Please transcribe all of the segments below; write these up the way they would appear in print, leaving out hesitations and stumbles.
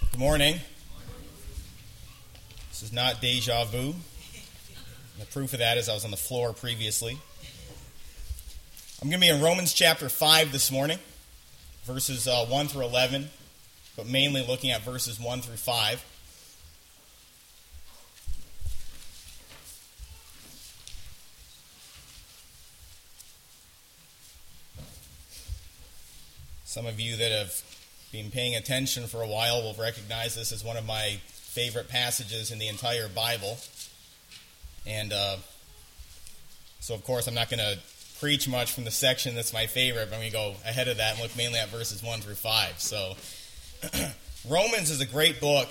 Good morning. This is not deja vu. The proof of that is I was on the floor previously. I'm going to be in Romans chapter 5 this morning, verses 1 through 11, but mainly looking at verses 1 through 5. Some of you that have been paying attention for a while will recognize this as one of my favorite passages in the entire Bible. And so, of course, I'm not going to preach much from the section that's my favorite, but I'm going to go ahead of that and look mainly at verses 1 through 5. So, Romans is a great book.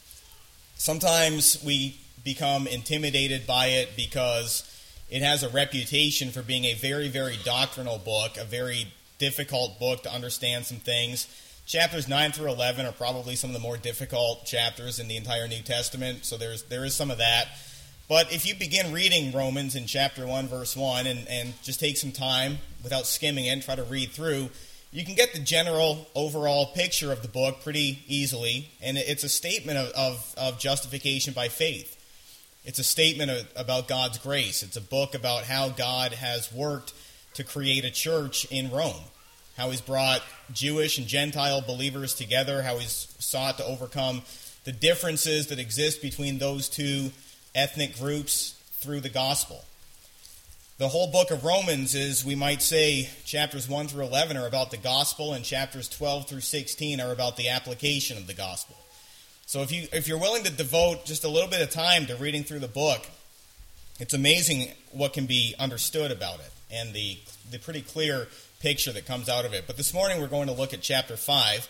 Sometimes we become intimidated by it because it has a reputation for being a very, very doctrinal book, a very difficult book to understand some things. Chapters 9 through 11 are probably some of the more difficult chapters in the entire New Testament, so there is some of that. But if you begin reading Romans in chapter 1, verse 1, and just take some time without skimming it and try to read through, you can get the general overall picture of the book pretty easily, and it's a statement of justification by faith. It's a statement about God's grace. It's a book about how God has worked to create a church in Rome, how he's brought Jewish and Gentile believers together, how he's sought to overcome the differences that exist between those two ethnic groups through the gospel. The whole book of Romans is, we might say, chapters 1 through 11 are about the gospel, and chapters 12 through 16 are about the application of the gospel. So if you're willing to devote just a little bit of time to reading through the book, it's amazing what can be understood about it and the pretty clear picture that comes out of it. But this morning we're going to look at chapter 5.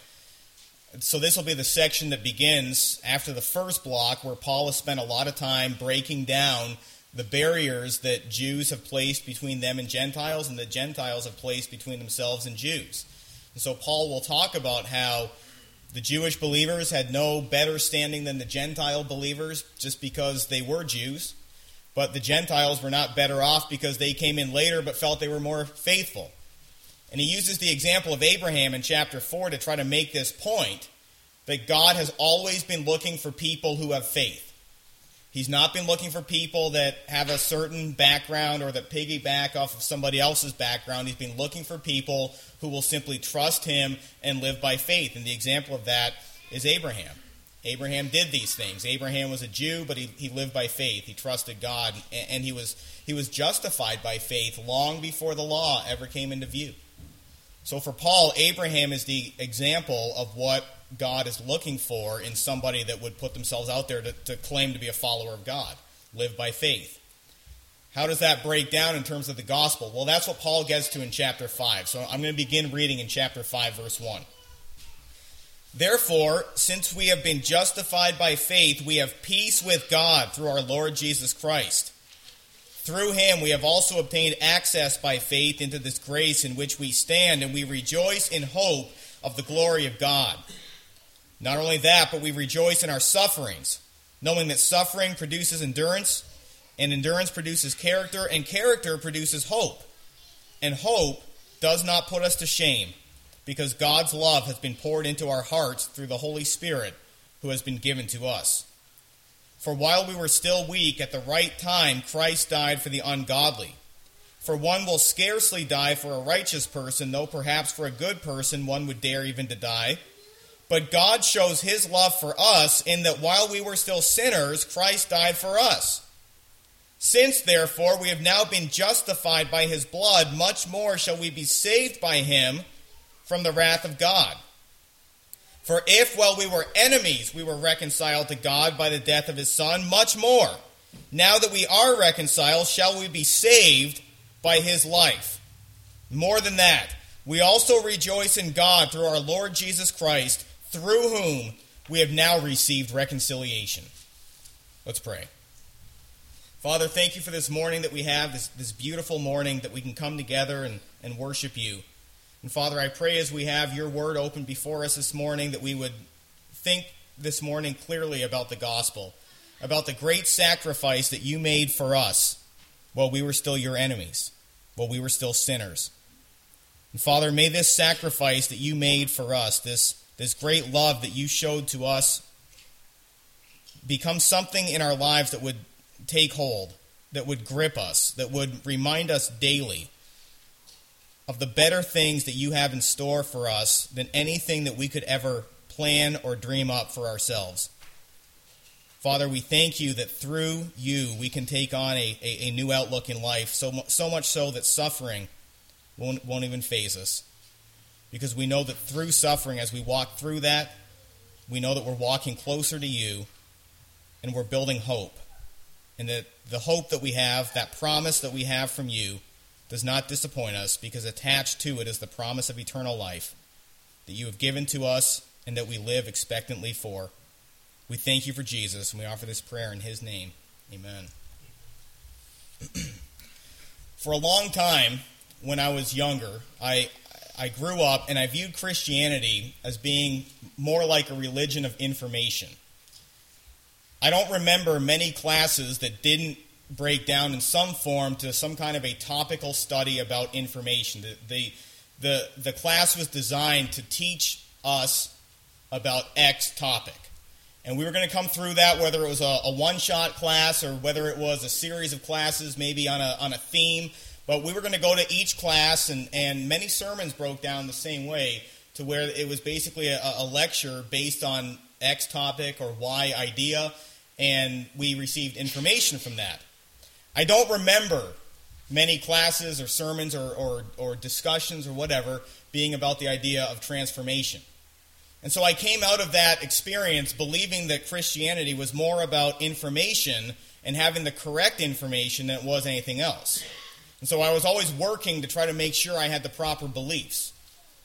So this will be the section that begins after the first block, where Paul has spent a lot of time breaking down the barriers that Jews have placed between them and Gentiles, and that Gentiles have placed between themselves and Jews. And so Paul will talk about how the Jewish believers had no better standing than the Gentile believers just because they were Jews, but the Gentiles were not better off because they came in later but felt they were more faithful. And he uses the example of Abraham in chapter 4 to try to make this point that God has always been looking for people who have faith. He's not been looking for people that have a certain background or that piggyback off of somebody else's background. He's been looking for people who will simply trust him and live by faith. And the example of that is Abraham. Abraham did these things. Abraham was a Jew, but he lived by faith. He trusted God, and he was justified by faith long before the law ever came into view. So for Paul, Abraham is the example of what God is looking for in somebody that would put themselves out there to claim to be a follower of God, live by faith. How does that break down in terms of the gospel? Well, that's what Paul gets to in chapter 5. So I'm going to begin reading in chapter 5, verse 1. Therefore, since we have been justified by faith, we have peace with God through our Lord Jesus Christ. Through him we have also obtained access by faith into this grace in which we stand, and we rejoice in hope of the glory of God. Not only that, but we rejoice in our sufferings, knowing that suffering produces endurance, and endurance produces character, and character produces hope. And hope does not put us to shame, because God's love has been poured into our hearts through the Holy Spirit who has been given to us. For while we were still weak, at the right time, Christ died for the ungodly. For one will scarcely die for a righteous person, though perhaps for a good person one would dare even to die. But God shows his love for us in that while we were still sinners, Christ died for us. Since, therefore, we have now been justified by his blood, much more shall we be saved by him from the wrath of God. For if, while we were enemies, we were reconciled to God by the death of his Son, much more, now that we are reconciled, shall we be saved by his life. More than that, we also rejoice in God through our Lord Jesus Christ, through whom we have now received reconciliation. Let's pray. Father, thank you for this morning that we have, this beautiful morning that we can come together and worship you. And Father, I pray as we have your word open before us this morning that we would think this morning clearly about the gospel, about the great sacrifice that you made for us while we were still your enemies, while we were still sinners. And Father, may this sacrifice that you made for us, this this great love that you showed to us become something in our lives that would take hold, that would grip us, that would remind us daily of the better things that you have in store for us than anything that we could ever plan or dream up for ourselves. Father, we thank you that through you we can take on a new outlook in life, so much so that suffering won't even faze us. Because we know that through suffering, as we walk through that, we know that we're walking closer to you and we're building hope. And that the hope that we have, that promise that we have from you, does not disappoint us, because attached to it is the promise of eternal life that you have given to us and that we live expectantly for. We thank you for Jesus, and we offer this prayer in his name. Amen. For a long time, when I was younger, I grew up and I viewed Christianity as being more like a religion of information. I don't remember many classes that didn't break down in some form to some kind of a topical study about information. The class was designed to teach us about X topic. And we were going to come through that, whether it was a one-shot class or whether it was a series of classes, maybe on a theme. But we were going to go to each class, and many sermons broke down the same way, to where it was basically a lecture based on X topic or Y idea, and we received information from that. I don't remember many classes or sermons or discussions or whatever being about the idea of transformation. And so I came out of that experience believing that Christianity was more about information and having the correct information than it was anything else. And so I was always working to try to make sure I had the proper beliefs.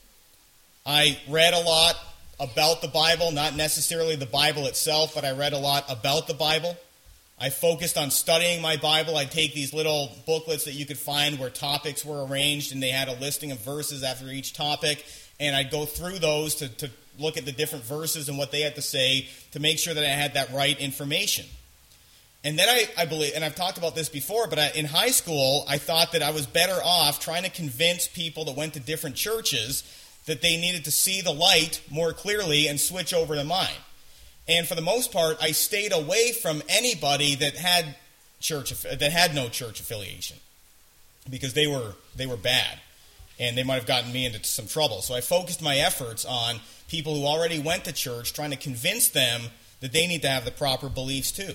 I read a lot about the Bible, not necessarily the Bible itself, but I read a lot about the Bible. I focused on studying my Bible. I'd take these little booklets that you could find where topics were arranged, and they had a listing of verses after each topic, and I'd go through those to look at the different verses and what they had to say to make sure that I had that right information. And then I believe, and I've talked about this before, but in high school, I thought that I was better off trying to convince people that went to different churches that they needed to see the light more clearly and switch over to mine. And for the most part, I stayed away from anybody that had no church affiliation, because they were bad, and they might have gotten me into some trouble. So I focused my efforts on people who already went to church, trying to convince them that they need to have the proper beliefs too.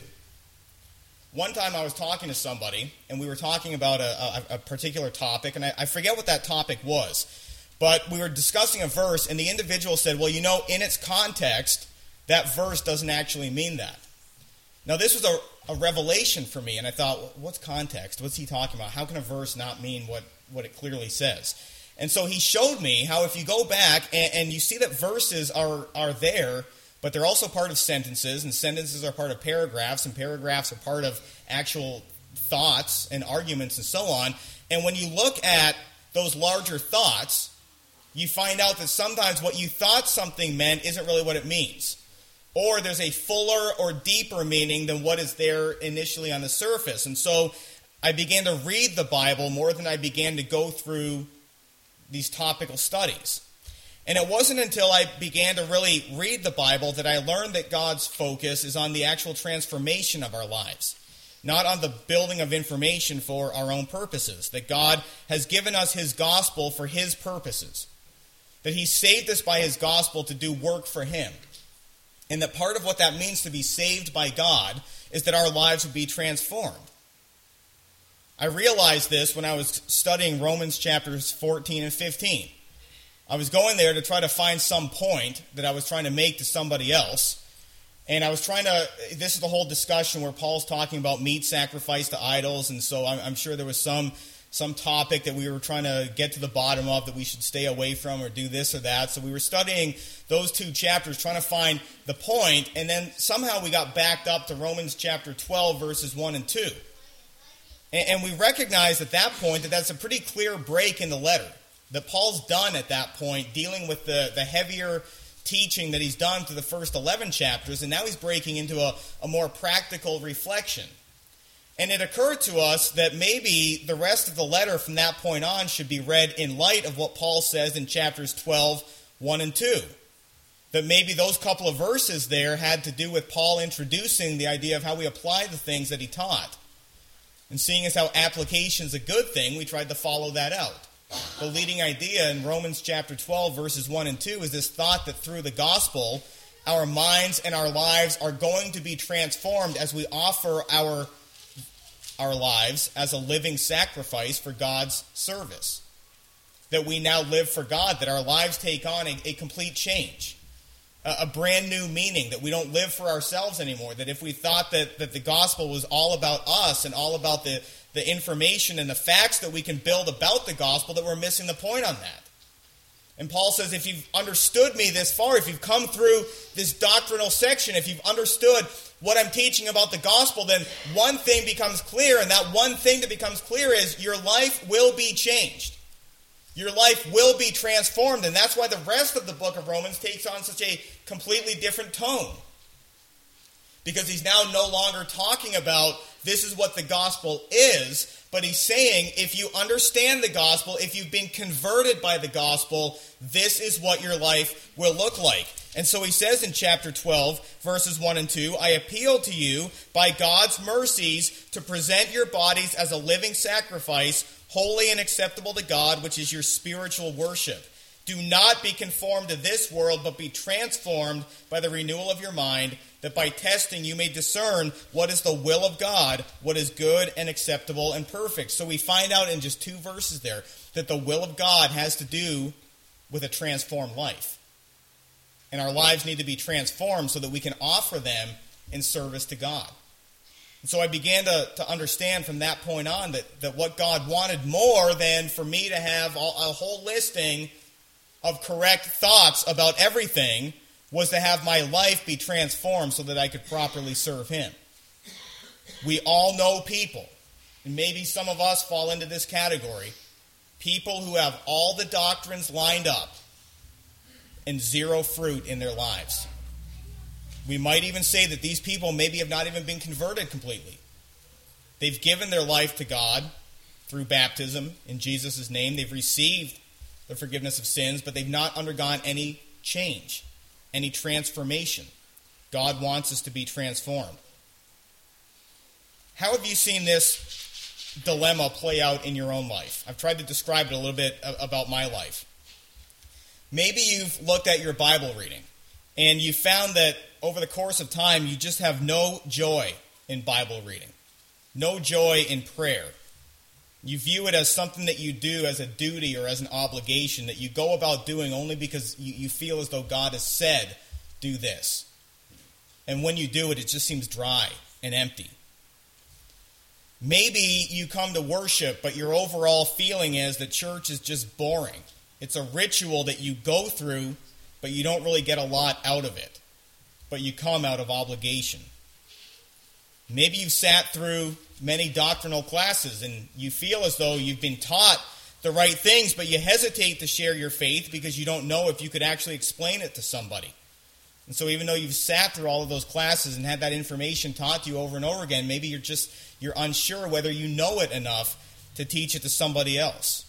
One time I was talking to somebody, and we were talking about a particular topic, and I forget what that topic was, but we were discussing a verse, and the individual said, well, in its context, that verse doesn't actually mean that. Now, this was a revelation for me, and I thought, what's context? What's he talking about? How can a verse not mean what it clearly says? And so he showed me how if you go back and you see that verses are there, but they're also part of sentences, and sentences are part of paragraphs, and paragraphs are part of actual thoughts and arguments and so on. And when you look at those larger thoughts, you find out that sometimes what you thought something meant isn't really what it means. Or there's a fuller or deeper meaning than what is there initially on the surface. And so I began to read the Bible more than I began to go through these topical studies. And it wasn't until I began to really read the Bible that I learned that God's focus is on the actual transformation of our lives, not on the building of information for our own purposes. That God has given us his gospel for his purposes. That he saved us by his gospel to do work for him. And that part of what that means to be saved by God is that our lives would be transformed. I realized this when I was studying Romans chapters 14 and 15. I was going there to try to find some point that I was trying to make to somebody else. And I was this is the whole discussion where Paul's talking about meat sacrificed to idols. And so I'm sure there was some topic that we were trying to get to the bottom of that we should stay away from or do this or that. So we were studying those two chapters, trying to find the point. And then somehow we got backed up to Romans chapter 12, verses 1 and 2. And we recognized at that point that that's a pretty clear break in the letter. That Paul's done at that point, dealing with the heavier teaching that he's done through the first 11 chapters, and now he's breaking into a more practical reflection. And it occurred to us that maybe the rest of the letter from that point on should be read in light of what Paul says in chapters 12, 1 and 2. that maybe those couple of verses there had to do with Paul introducing the idea of how we apply the things that he taught. And seeing as how application is a good thing, we tried to follow that out. The leading idea in Romans chapter 12, verses 1 and 2 is this thought that through the gospel, our minds and our lives are going to be transformed as we offer our lives as a living sacrifice for God's service. That we now live for God, that our lives take on a complete change. A brand new meaning, that we don't live for ourselves anymore. That if we thought that the gospel was all about us and all about the information and the facts that we can build about the gospel, that we're missing the point on that. And Paul says, if you've understood me this far, if you've come through this doctrinal section, if you've understood what I'm teaching about the gospel, then one thing becomes clear, and that one thing that becomes clear is your life will be changed. Your life will be transformed, and that's why the rest of the book of Romans takes on such a completely different tone. Because he's now no longer talking about this is what the gospel is, but he's saying if you understand the gospel, if you've been converted by the gospel, this is what your life will look like. And so he says in chapter 12, verses 1 and 2, I appeal to you by God's mercies to present your bodies as a living sacrifice, holy and acceptable to God, which is your spiritual worship. Do not be conformed to this world, but be transformed by the renewal of your mind, that by testing you may discern what is the will of God, what is good and acceptable and perfect. So we find out in just 2 verses there that the will of God has to do with a transformed life. And our lives need to be transformed so that we can offer them in service to God. And so I began to understand from that point on that what God wanted more than for me to have a whole listing of correct thoughts about everything was to have my life be transformed so that I could properly serve Him. We all know people, and maybe some of us fall into this category, people who have all the doctrines lined up and zero fruit in their lives. We might even say that these people maybe have not even been converted completely. They've given their life to God through baptism in Jesus' name. They've received the forgiveness of sins, but they've not undergone any change, any transformation. God wants us to be transformed. How have you seen this dilemma play out in your own life? I've tried to describe it a little bit about my life. Maybe you've looked at your Bible reading, and you found that over the course of time, you just have no joy in Bible reading, no joy in prayer. You view it as something that you do as a duty or as an obligation that you go about doing only because you feel as though God has said, do this. And when you do it, it just seems dry and empty. Maybe you come to worship, but your overall feeling is that church is just boring. It's a ritual that you go through, but you don't really get a lot out of it. But you come out of obligation. Maybe you've sat through many doctrinal classes and you feel as though you've been taught the right things, but you hesitate to share your faith because you don't know if you could actually explain it to somebody. And so even though you've sat through all of those classes and had that information taught to you over and over again, maybe you're unsure whether you know it enough to teach it to somebody else.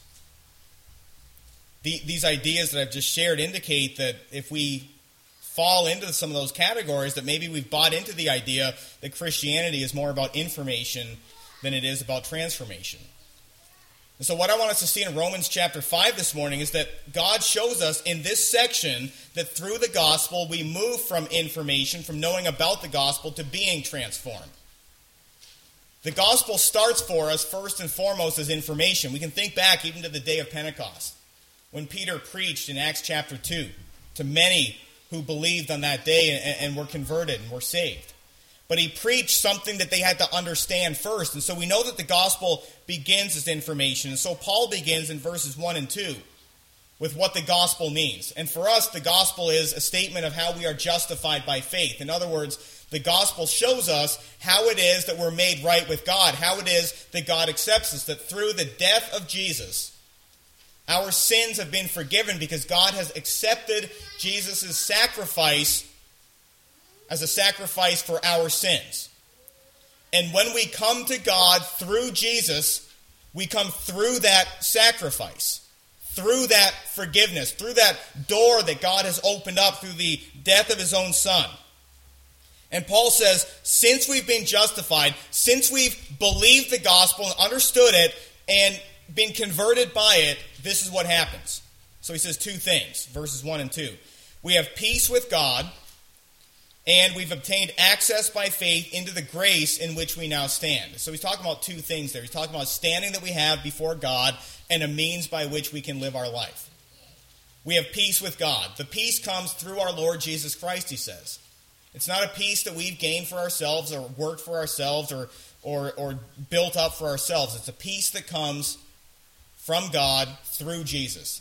These ideas that I've just shared indicate that if we fall into some of those categories, that maybe we've bought into the idea that Christianity is more about information than it is about transformation. And so what I want us to see in Romans chapter 5 this morning is that God shows us in this section that through the gospel we move from information, from knowing about the gospel, to being transformed. The gospel starts for us first and foremost as information. We can think back even to the day of Pentecost, when Peter preached in Acts chapter 2 to many who believed on that day and were converted and were saved. But he preached something that they had to understand first. And so we know that the gospel begins as information. And so Paul begins in verses 1 and 2 with what the gospel means. And for us, the gospel is a statement of how we are justified by faith. In other words, the gospel shows us how it is that we're made right with God, how it is that God accepts us, that through the death of Jesus, our sins have been forgiven because God has accepted Jesus' sacrifice as a sacrifice for our sins. And when we come to God through Jesus, we come through that sacrifice, through that forgiveness, through that door that God has opened up through the death of his own Son. And Paul says, since we've been justified, since we've believed the gospel and understood it and been converted by it, this is what happens. So he says two things, verses 1 and 2. We have peace with God, and we've obtained access by faith into the grace in which we now stand. So he's talking about two things there. He's talking about standing that we have before God and a means by which we can live our life. We have peace with God. The peace comes through our Lord Jesus Christ, he says. It's not a peace that we've gained for ourselves or worked for ourselves or built up for ourselves. It's a peace that comes from God through Jesus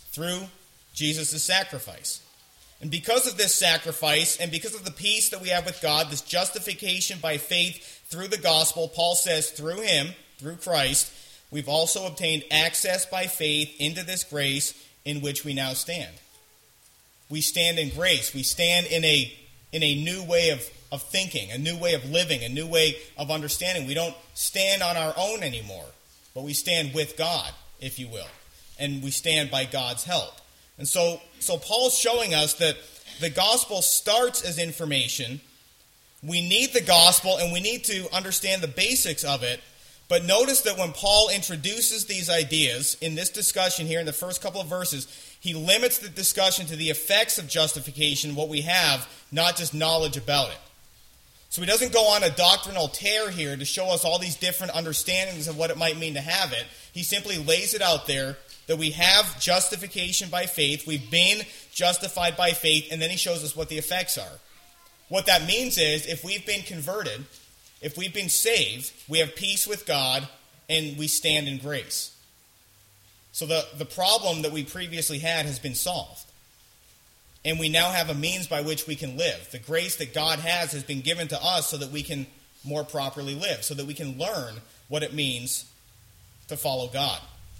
sacrifice. And because of this sacrifice and because of the peace that we have with God, this justification by faith through the gospel, Paul says through him, through Christ, we've also obtained access by faith into this grace in which we now stand. We stand in grace. We stand in a new way of thinking, a new way of living, a new way of understanding. We don't stand on our own anymore, but we stand with God, if you will. And we stand by God's help. And so Paul's showing us that the gospel starts as information. We need the gospel and we need to understand the basics of it. But notice that when Paul introduces these ideas in this discussion here in the first couple of verses, he limits the discussion to the effects of justification, what we have, not just knowledge about it. So he doesn't go on a doctrinal tear here to show us all these different understandings of what it might mean to have it. He simply lays it out there that we have justification by faith, we've been justified by faith, and then he shows us what the effects are. What that means is, if we've been converted, if we've been saved, we have peace with God, and we stand in grace. So the problem that we previously had has been solved. And we now have a means by which we can live. The grace that God has been given to us so that we can more properly live, so that we can learn what it means to follow God.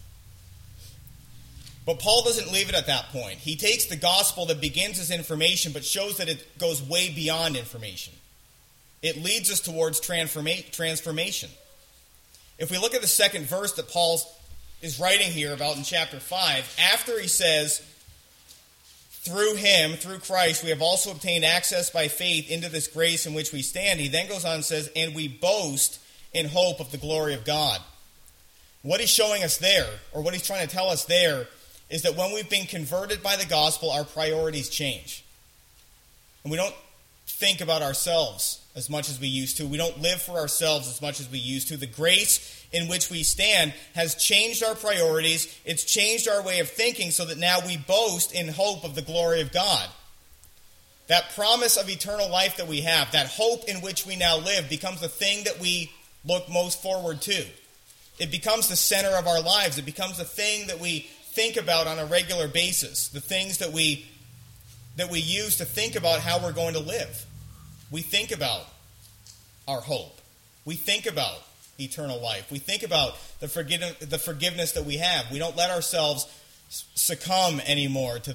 But Paul doesn't leave it at that point. He takes the gospel that begins as information, but shows that it goes way beyond information. It leads us towards transformation. If we look at the second verse that Paul is writing here about in chapter 5, after he says, through him, through Christ, we have also obtained access by faith into this grace in which we stand, he then goes on and says, and we boast in hope of the glory of God. What he's showing us there, or what he's trying to tell us there, is that when we've been converted by the gospel, our priorities change. And we don't think about ourselves as much as we used to. We don't live for ourselves as much as we used to. The grace in which we stand has changed our priorities. It's changed our way of thinking so that now we boast in hope of the glory of God. That promise of eternal life that we have, that hope in which we now live, becomes the thing that we look most forward to. It becomes the center of our lives. It becomes the thing that we think about on a regular basis, the things that we use to think about how we're going to live. We think about our hope. We think about eternal life. We think about the forgiveness that we have. We don't let ourselves succumb anymore to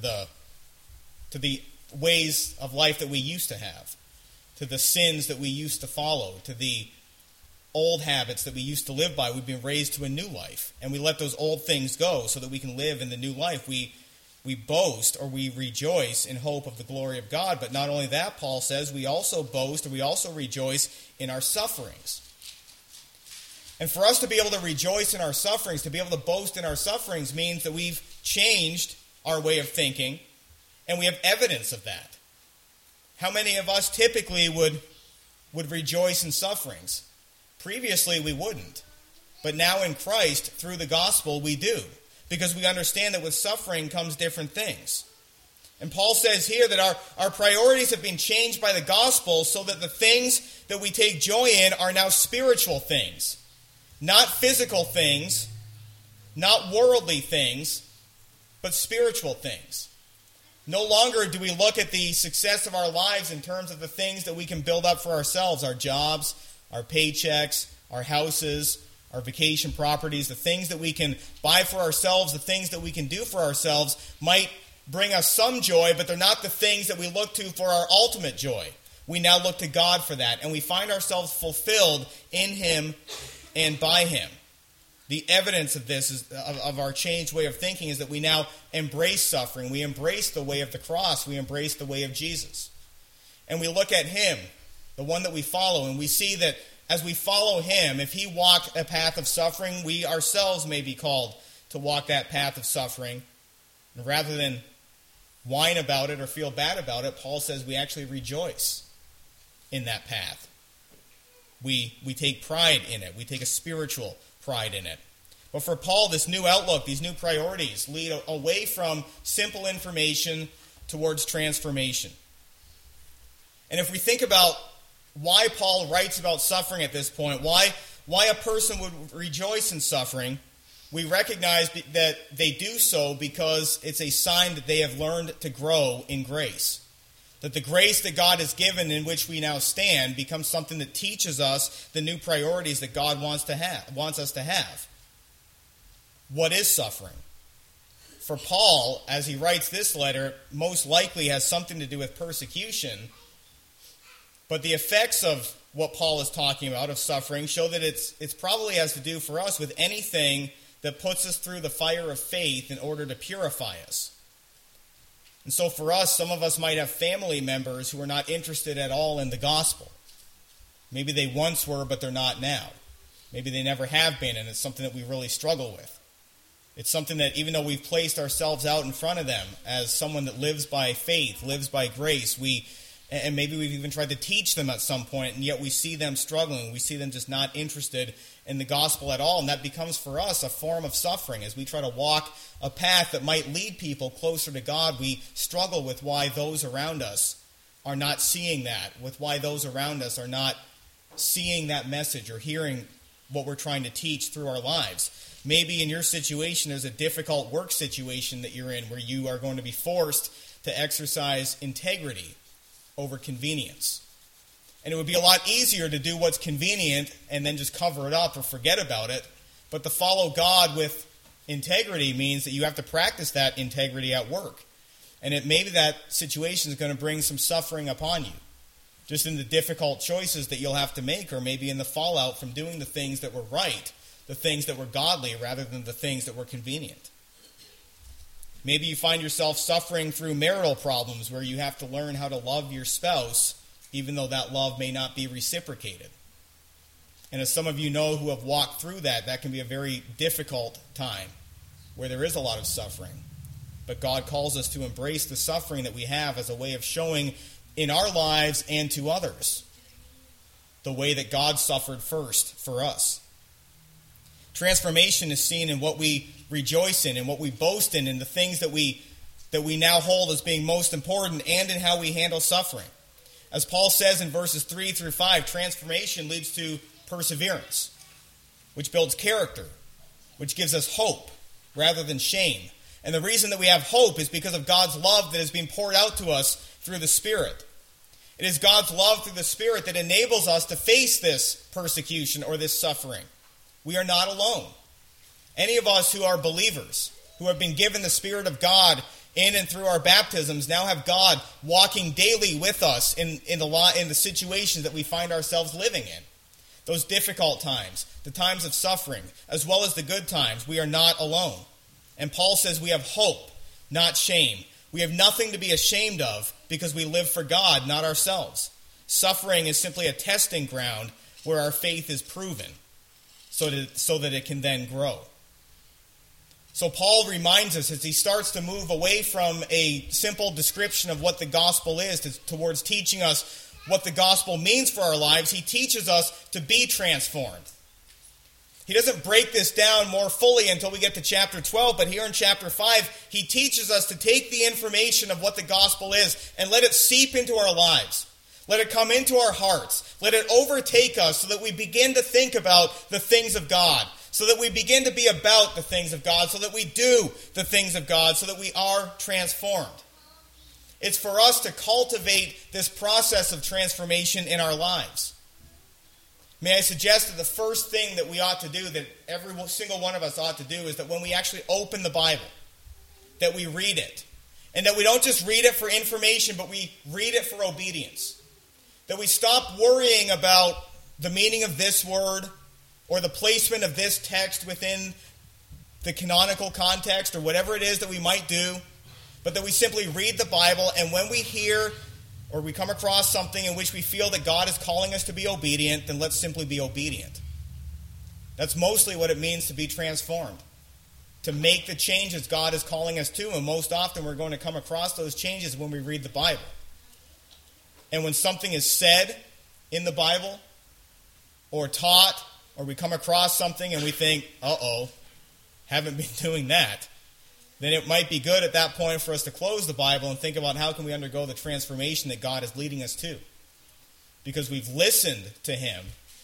the ways of life that we used to have, to the sins that we used to follow, to the old habits that we used to live by. We've been raised to a new life, and we let those old things go so that we can live in the new life. We boast, or we rejoice in hope of the glory of God. But not only that, Paul says, we also boast, or we also rejoice in our sufferings. And for us to be able to rejoice in our sufferings, to be able to boast in our sufferings, means that we've changed our way of thinking, and we have evidence of that. How many of us typically would rejoice in sufferings? Previously, we wouldn't. But now in Christ, through the gospel, we do. Because we understand that with suffering comes different things. And Paul says here that our priorities have been changed by the gospel so that the things that we take joy in are now spiritual things. Not physical things, not worldly things, but spiritual things. No longer do we look at the success of our lives in terms of the things that we can build up for ourselves, our jobs, our paychecks, our houses, our vacation properties, the things that we can buy for ourselves, the things that we can do for ourselves might bring us some joy, but they're not the things that we look to for our ultimate joy. We now look to God for that, and we find ourselves fulfilled in Him and by Him. The evidence of this, of our changed way of thinking, is that we now embrace suffering. We embrace the way of the cross. We embrace the way of Jesus. And we look at him, the one that we follow, and we see that as we follow him, if he walked a path of suffering, we ourselves may be called to walk that path of suffering. And rather than whine about it or feel bad about it, Paul says we actually rejoice in that path. We take pride in it. We take a spiritual pride in it. But for Paul, this new outlook, these new priorities lead away from simple information towards transformation. And if we think about why Paul writes about suffering at this point, why a person would rejoice in suffering, we recognize that they do so because it's a sign that they have learned to grow in grace. That the grace that God has given in which we now stand becomes something that teaches us the new priorities that God wants us to have. What is suffering? For Paul, as he writes this letter, most likely has something to do with persecution. But the effects of what Paul is talking about, of suffering, show that it's probably has to do for us with anything that puts us through the fire of faith in order to purify us. And so for us, some of us might have family members who are not interested at all in the gospel. Maybe they once were, but they're not now. Maybe they never have been, and it's something that we really struggle with. It's something that even though we've placed ourselves out in front of them as someone that lives by faith, lives by grace, and maybe we've even tried to teach them at some point, and yet we see them struggling. We see them just not interested in the gospel at all, and that becomes for us a form of suffering. As we try to walk a path that might lead people closer to God, we struggle with why those around us are not seeing that, with why those around us are not seeing that message or hearing what we're trying to teach through our lives. Maybe in your situation there's a difficult work situation that you're in where you are going to be forced to exercise integrity over convenience. And it would be a lot easier to do what's convenient and then just cover it up or forget about it. But to follow God with integrity means that you have to practice that integrity at work. And maybe that situation is going to bring some suffering upon you, just in the difficult choices that you'll have to make, or maybe in the fallout from doing the things that were right, the things that were godly, rather than the things that were convenient. Maybe you find yourself suffering through marital problems where you have to learn how to love your spouse, even though that love may not be reciprocated. And as some of you know who have walked through that can be a very difficult time where there is a lot of suffering. But God calls us to embrace the suffering that we have as a way of showing in our lives and to others the way that God suffered first for us. Transformation is seen in what we rejoice in and what we boast in, and the things that we now hold as being most important, and in how we handle suffering. As Paul says in verses 3 through 5, transformation leads to perseverance, which builds character, which gives us hope rather than shame. And the reason that we have hope is because of God's love that is being poured out to us through the Spirit. It is God's love through the Spirit that enables us to face this persecution or this suffering. We are not alone. Any of us who are believers, who have been given the Spirit of God in and through our baptisms, now have God walking daily with us in the situations that we find ourselves living in. Those difficult times, the times of suffering, as well as the good times, we are not alone. And Paul says we have hope, not shame. We have nothing to be ashamed of because we live for God, not ourselves. Suffering is simply a testing ground where our faith is proven so that it can then grow. So Paul reminds us as he starts to move away from a simple description of what the gospel is towards teaching us what the gospel means for our lives. He teaches us to be transformed. He doesn't break this down more fully until we get to chapter 12, but here in chapter 5, he teaches us to take the information of what the gospel is and let it seep into our lives. Let it come into our hearts. Let it overtake us so that we begin to think about the things of God, so that we begin to be about the things of God, so that we do the things of God, so that we are transformed. It's for us to cultivate this process of transformation in our lives. May I suggest that the first thing that we ought to do, that every single one of us ought to do, is that when we actually open the Bible, that we read it. And that we don't just read it for information, but we read it for obedience. That we stop worrying about the meaning of this word, or the placement of this text within the canonical context, or whatever it is that we might do, but that we simply read the Bible, and when we hear or we come across something in which we feel that God is calling us to be obedient, then let's simply be obedient. That's mostly what it means to be transformed, to make the changes God is calling us to, and most often we're going to come across those changes when we read the Bible. And when something is said in the Bible, or taught, or we come across something and we think, haven't been doing that, then it might be good at that point for us to close the Bible and think about how can we undergo the transformation that God is leading us to. Because we've listened to Him,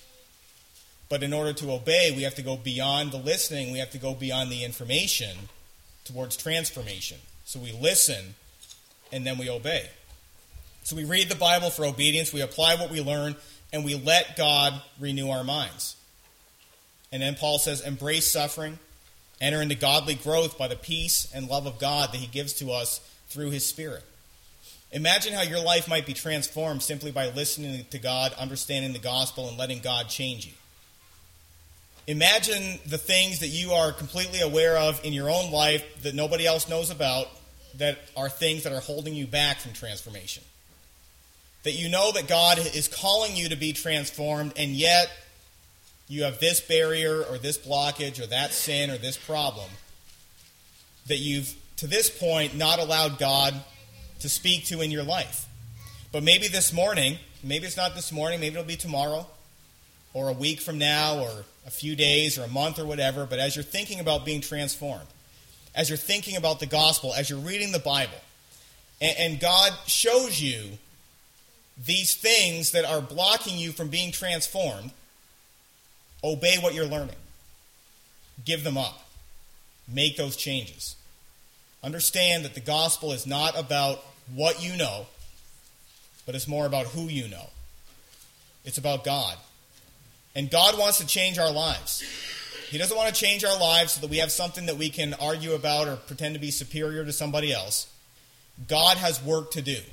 but in order to obey, we have to go beyond the listening, we have to go beyond the information towards transformation. So we listen, and then we obey. So we read the Bible for obedience, we apply what we learn, and we let God renew our minds. And then Paul says, embrace suffering, enter into godly growth by the peace and love of God that He gives to us through His Spirit. Imagine how your life might be transformed simply by listening to God, understanding the gospel, and letting God change you. Imagine the things that you are completely aware of in your own life that nobody else knows about, that are things that are holding you back from transformation. That you know that God is calling you to be transformed, and yet you have this barrier or this blockage or that sin or this problem that you've, to this point, not allowed God to speak to in your life. But maybe this morning, maybe it's not this morning, maybe it'll be tomorrow or a week from now or a few days or a month or whatever, but as you're thinking about being transformed, as you're thinking about the gospel, as you're reading the Bible, and God shows you these things that are blocking you from being transformed, obey what you're learning. Give them up. Make those changes. Understand that the gospel is not about what you know, but it's more about who you know. It's about God. And God wants to change our lives. He doesn't want to change our lives so that we have something that we can argue about or pretend to be superior to somebody else. God has work to do.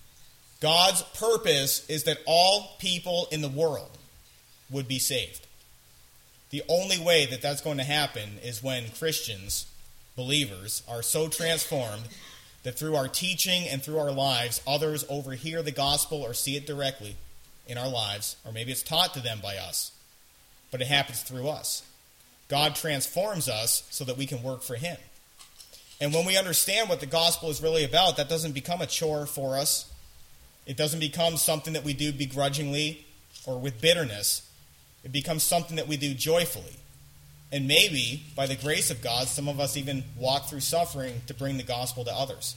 God's purpose is that all people in the world would be saved. The only way that that's going to happen is when Christians, believers, are so transformed that through our teaching and through our lives, others overhear the gospel or see it directly in our lives, or maybe it's taught to them by us, but it happens through us. God transforms us so that we can work for Him. And when we understand what the gospel is really about, that doesn't become a chore for us. It doesn't become something that we do begrudgingly or with bitterness. It becomes something that we do joyfully. And maybe, by the grace of God, some of us even walk through suffering to bring the gospel to others.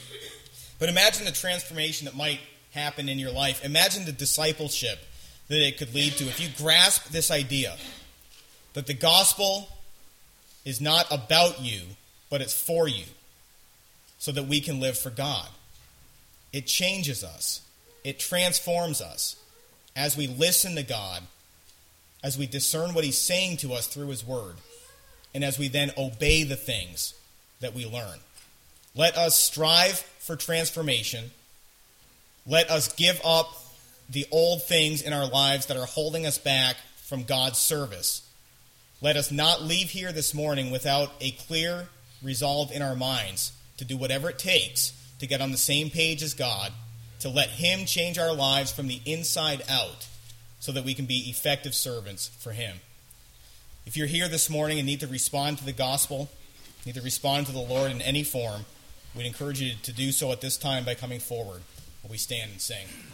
But imagine the transformation that might happen in your life. Imagine the discipleship that it could lead to if you grasp this idea that the gospel is not about you, but it's for you, so that we can live for God. It changes us. It transforms us as we listen to God, as we discern what He's saying to us through His Word, and as we then obey the things that we learn. Let us strive for transformation. Let us give up the old things in our lives that are holding us back from God's service. Let us not leave here this morning without a clear resolve in our minds to do whatever it takes to get on the same page as God, to let Him change our lives from the inside out, so that we can be effective servants for Him. If you're here this morning and need to respond to the gospel, need to respond to the Lord in any form, we'd encourage you to do so at this time by coming forward while we stand and sing.